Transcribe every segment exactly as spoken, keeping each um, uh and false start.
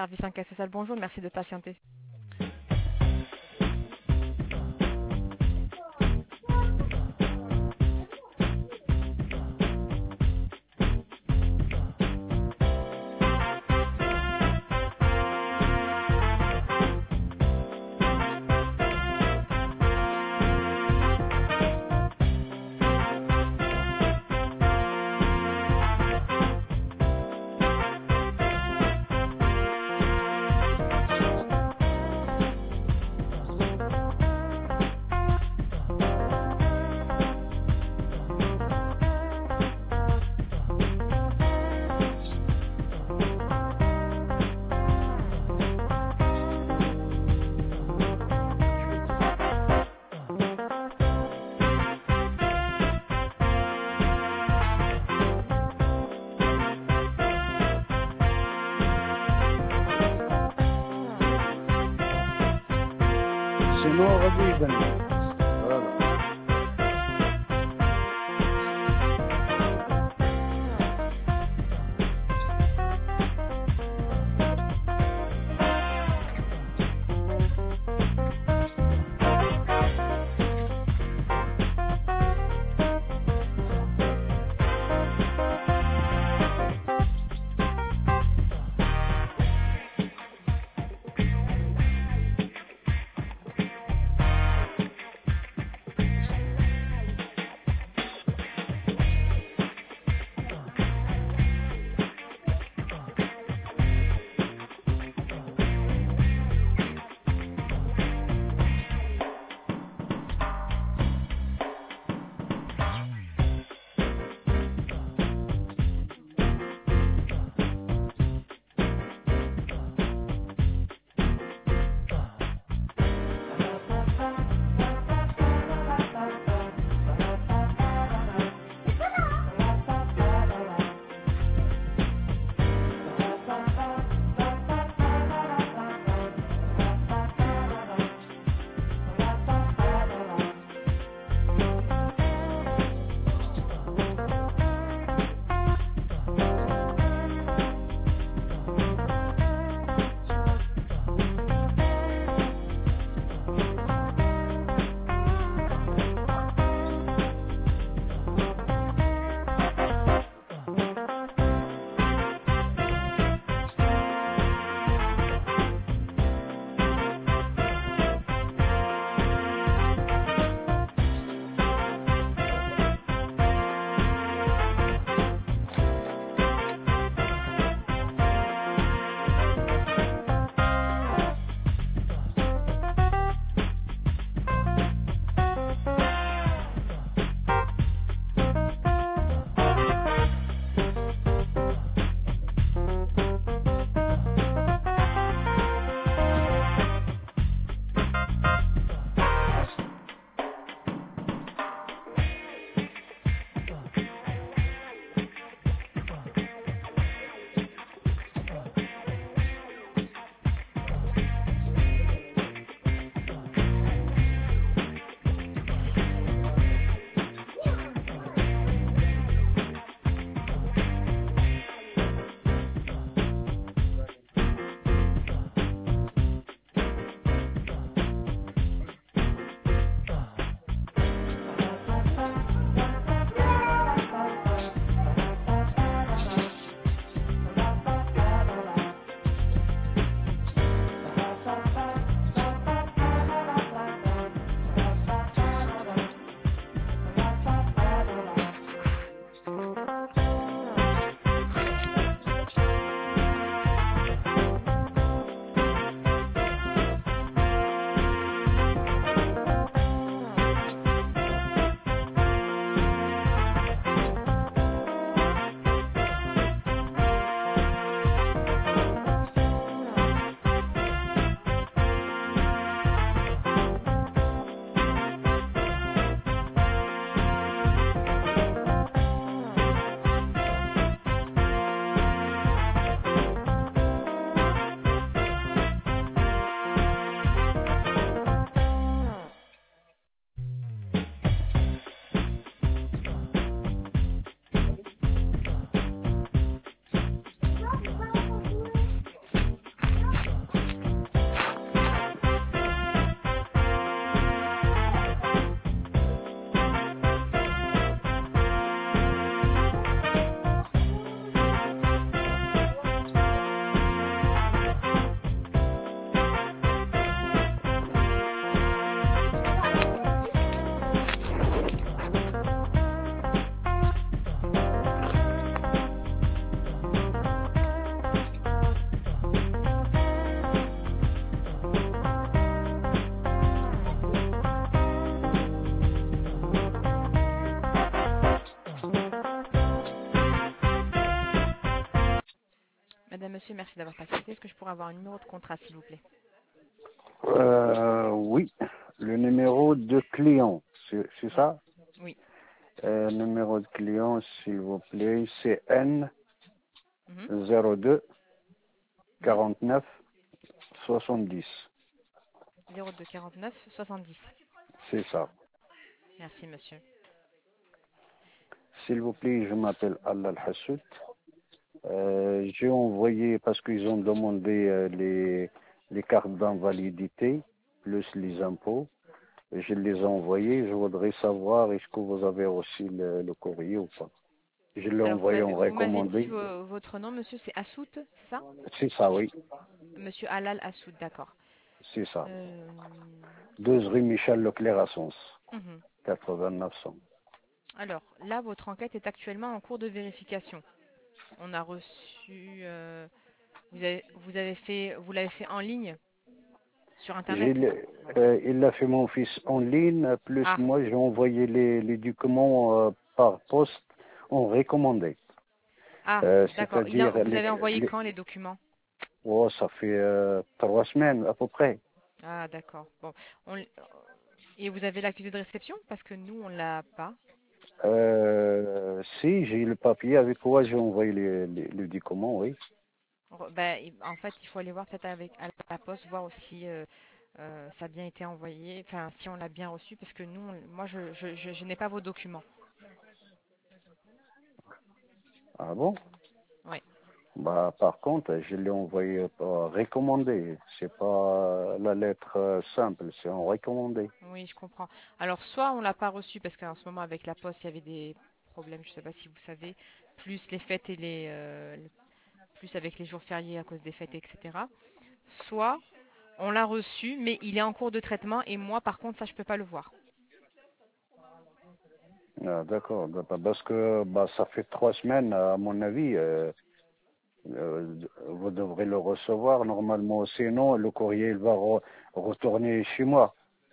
service en caisse sociale. Bonjour, merci de patienter. شنو غادي يبان لك؟ فوالا. madame, monsieur, merci d'avoir patienté. Est-ce que je pourrais avoir un numéro de contrat, s'il vous plaît? Euh, oui, le numéro de client, c'est c'est Oui, ça? oui. Euh, numéro de client, s'il vous plaît, c'est N Mhm, zéro deux mhm. quarante-neuf soixante-dix. zéro deux quarante-neuf soixante-dix. C'est ça. Merci, monsieur. S'il vous plaît, je m'appelle Allah Al-Hassoud. Euh, j'ai envoyé, parce qu'ils ont demandé euh, les, les cartes d'invalidité, plus les impôts. Je les ai envoyés. Je voudrais savoir, est-ce que vous avez reçu le, le courrier ou pas? Je l'ai Alors, vous envoyé avez, en vous m'avez dit recommandé. vo- votre nom, monsieur, c'est Assout, c'est ça? C'est ça, oui. Monsieur Halal Assout, d'accord. C'est ça. Euh, deux rue Michel Leclerc à Sens, mhm. quatre-vingt-neuf cents. Alors, là, votre enquête est actuellement en cours de vérification. On a reçu, euh, vous avez, vous avez fait, vous l'avez fait en ligne sur J'ai Internet. le- euh, il a fait mon fils en ligne, plus Ah, moi j'ai envoyé les, les documents euh, par poste en recommandé. ah, Euh, d'accord. Il a- c'est-à-dire, vous les, avez envoyé les- quand les documents? oh, ça fait euh, trois semaines à peu près. Ah, d'accord. Bon, on- et vous avez l'accusé de réception parce que nous, on l'a pas. Euh, si, j'ai le papier avec quoi j'ai envoyé les, les, les documents, oui. Re- ben, il- en fait, il faut aller voir peut-être avec à la poste, voir aussi euh, euh, ça a bien été envoyé, enfin si on l'a bien reçu, parce que nous, on- moi, je, je, je- je n'ai pas vos documents. Ah bon? Oui, Bah, par contre, je l'ai envoyé par recommandé. C'est pas la lettre euh, simple, c'est en recommandé. oui, je comprends. Alors, soit on l'a pas reçu parce qu'en ce moment avec la poste, il y avait des problèmes, je ne sais pas si vous savez, plus les fêtes et les, euh, le- plus avec les jours fériés à cause des fêtes, et cetera. Soit on l'a reçu, mais il est en cours de traitement et moi, par contre, ça, je peux pas le voir. Ah, d'accord, d'accord. Parce que bah, ça fait trois semaines, à mon avis, euh, euh, vous devrez le recevoir normalement. Sinon, le courrier il va re- retourner chez moi.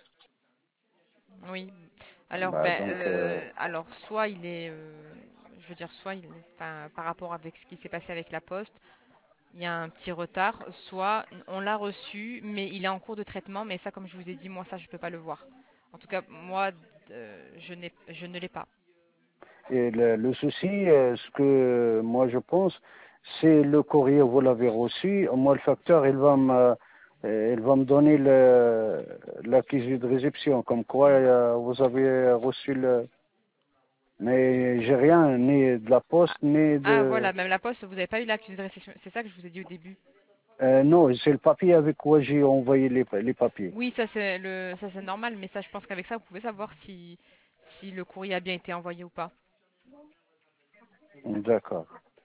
Oui. Alors, Bah, ben, donc, euh, euh, alors soit il est, euh, je veux dire, soit il, enfin, par rapport avec ce qui s'est passé avec la poste, il y a un petit retard. Soit on l'a reçu, mais il est en cours de traitement. Mais ça, comme je vous ai dit, moi, ça, je peux pas le voir. En tout cas, moi, euh, je n'ai, je ne l'ai pas. et le, le souci, euh, ce que moi je pense, c'est le courrier, vous l'avez reçu. Moi, le facteur, il va me, euh, il va me donner le, l'accusé de réception, comme quoi Hmm. euh, vous avez reçu le. Mais j'ai rien, ni de la Ah, poste, ni ah, de. voilà, même la poste, vous n'avez pas eu l'accusé de réception. C'est ça que je vous ai dit au début. Euh, non, c'est le papier avec quoi j'ai envoyé les, les papiers. Oui, ça c'est le, ça c'est normal, mais ça, je pense qu'avec ça, vous pouvez savoir si, si le courrier a bien été envoyé ou pas. D'accord,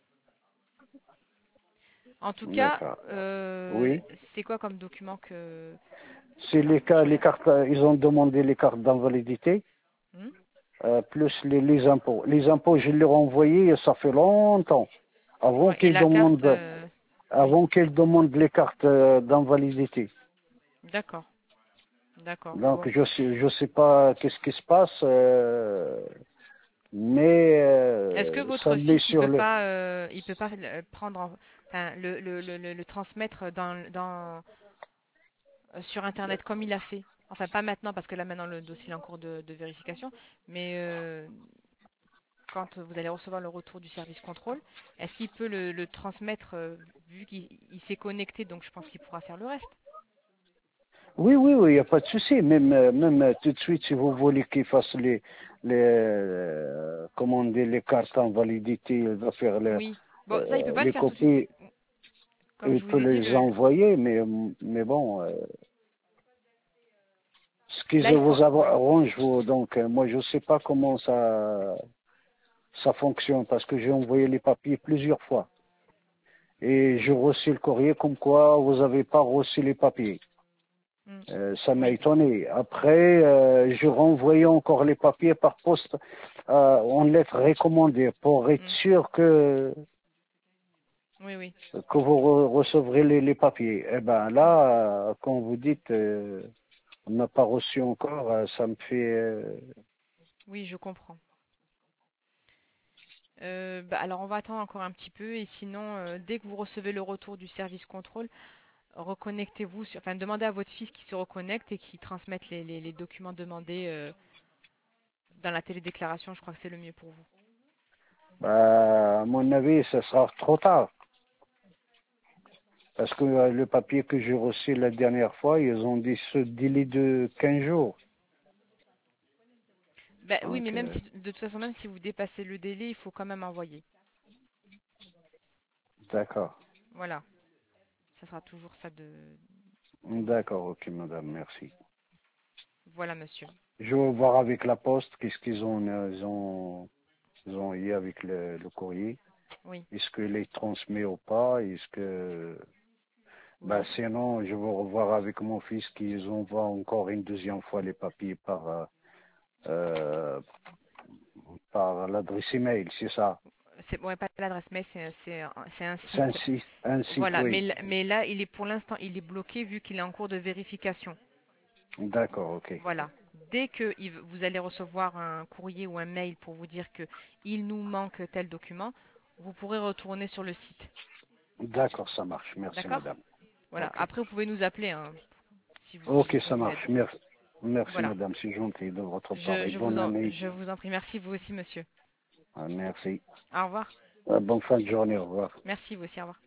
En tout cas, d'accord. euh, Oui. c'est quoi comme document que... C'est Alors, les cas, je les regarde. cartes, euh, ils ont demandé les cartes d'invalidité, Hmm. euh, plus les, les impôts. Les impôts, je les ai renvoyés, ça fait longtemps. Avant Ouais, et qu'ils la carte... demandent, euh, oui, avant qu'ils demandent les cartes euh, d'invalidité. d'accord, d'accord. Donc Bon. je sais, je sais pas qu'est-ce qui se passe, euh, mais Est-ce que euh, ça votre met fils, il sur peut le. pas, euh, il peut pas le prendre, en- enfin, le, le, le, le- le transmettre dans, dans, euh, sur Internet comme il a fait? Enfin, pas maintenant, parce que là, maintenant, le dossier est en cours de, de vérification, mais euh, quand vous allez recevoir le retour du service contrôle, est-ce qu'il peut le, le transmettre, euh, vu qu'il il s'est connecté, donc je pense qu'il pourra faire le reste. Oui, oui, oui, il n'y a pas de souci. Même, euh, même euh, tout de suite, si vous voulez qu'il fasse les, les, euh, comment on dit, les cartes en validité, il va faire les, Oui. Bon, ça, il peut euh, pas le les faire tout de suite. copies, Comme il je peut vous ai dit, les le, le- envoyer, mais, mais bon, euh, ce qui là, il faut... vous Oui. arrange, vous, donc, euh, moi, je ne sais pas comment ça, ça fonctionne, parce que j'ai envoyé les papiers plusieurs fois. Et j'ai reçu le courrier comme quoi vous n'avez pas reçu les papiers. Mm. Euh, ça m'a Oui. étonné. Après, euh, je renvoyais encore les papiers par poste euh, en lettres recommandées pour être Mm. sûr que, Oui, oui. que vous re- recevrez les, les papiers. Eh ben là, euh, quand vous dites euh, on n'a pas reçu encore, euh, ça me fait... euh, Oui, je comprends. Euh, bah, alors on va attendre encore un petit peu et sinon, euh, dès que vous recevez le retour du service contrôle, reconnectez-vous, sur- enfin demandez à votre fils qu'il se reconnecte et qu'il transmette les, les- les documents demandés euh, dans la télédéclaration. Je crois que c'est le mieux pour vous. Bah, à mon avis, ce sera trop tard. Parce que euh, le papier que j'ai reçu la dernière fois, ils ont dit ce délai de quinze jours. Bah, oui, mais Donc, même euh, si, de toute façon, même si vous dépassez le délai, il faut quand même envoyer. d'accord. Voilà, ça sera toujours ça de, de mieux. D'accord, ok, madame, merci. Voilà, monsieur. Je vais voir avec la poste, qu'est-ce qu'ils ont, euh, ils ont, ils ont eu avec le, le courrier. Oui, Est-ce que les transmet ou pas? Est-ce que, bah, oui. sinon, je vais revoir avec mon fils qu'ils envoient encore une deuxième fois les papiers par, euh, euh, par l'adresse email, c'est ça? C'est ouais, pas l'adresse mail, c'est c'est un c'est un C'est un site. site, un site, Voilà, mais, oui. l- mais là, il est pour l'instant, il est bloqué vu qu'il est en cours de vérification. D'accord, ok. Voilà. Dès que il v- vous allez recevoir un courrier ou un mail pour vous dire que il nous manque tel document, vous pourrez retourner sur le site. D'accord, ça marche. Merci, D'accord? madame. Voilà. Ok. Après, vous pouvez nous appeler hein, si vous avez Ok, besoin ça d'aide. marche. Merci. Merci, Voilà. madame. C'est gentil de votre part. Je, Et je vous bonne en, année. je vous en prie. Merci, vous aussi, monsieur. Ah, merci. Au revoir. Ah, bonne fin de journée. Au revoir. Merci, vous aussi. Au revoir.